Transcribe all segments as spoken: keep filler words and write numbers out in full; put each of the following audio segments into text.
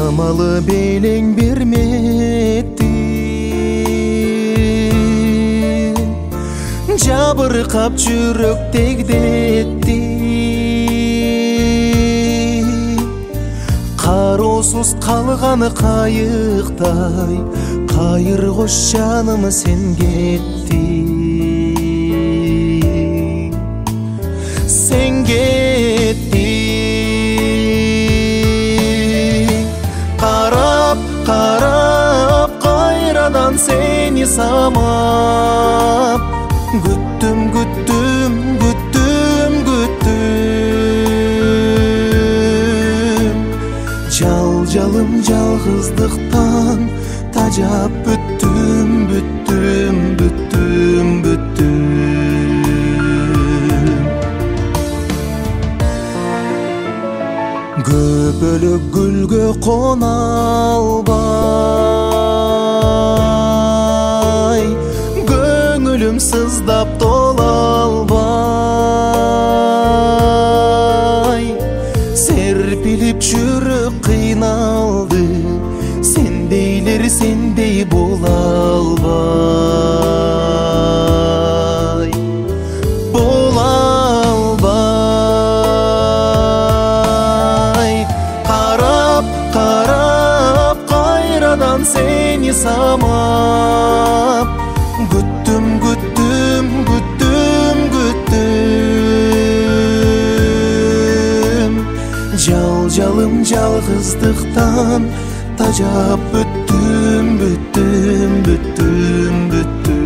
Амалы белең берметти, жабыркап жүрөк тегдетти. Кароосуз калган кайыктай, кайыр кош жаным сен кетти. Сен кетти. Карап, карап, кайрадан сени самап, күттүм, күттүм, күттүм, күттүм. Жал-жалым жалгыздыктан тажап бүттүм, бүттүм, бүттүм, бүттүм. Көбөлөк гүлгө кона албай, көңүлүм сыздап тола албай. Серпилип жүрөк кыйналды, сендейлер сендей бола албай, бола албай. Карап, карап, кайрадан сени самап, күттүм, күттүм, күттүм, күттүм. Жал-жалым жалгыздыктан тажап бүттүм, бүттүм, бүттүм, бүттүм.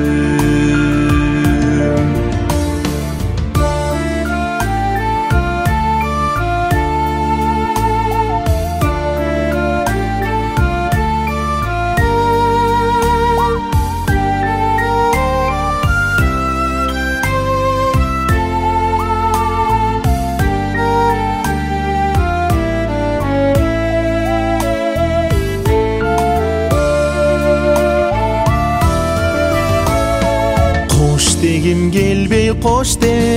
Кош дегим келбей кош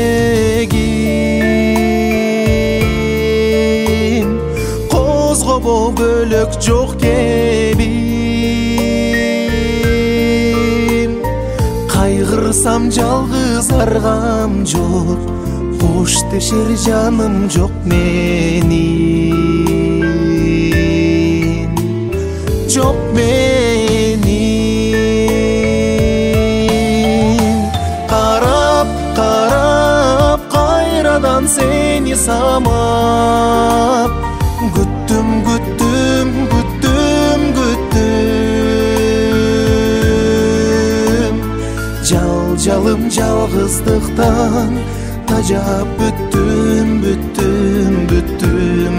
дегим, козгобо бөлөк жок кебим. Кайгырсам жалгыз аргам жок, кош дешер жаным жок менин, жок менин. Карап, карап, кайрадан сени самап, күттүм, күттүм, күттүм, күттүм. Жал-жалым жалгыздыктан тажап бүттүм, бүттүм, бүттүм,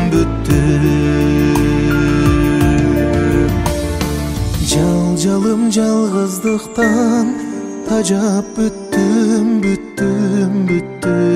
бүттүм. Жал-жалым жалгыздыктан тажап бүттүм, бүттүм, бүттүм.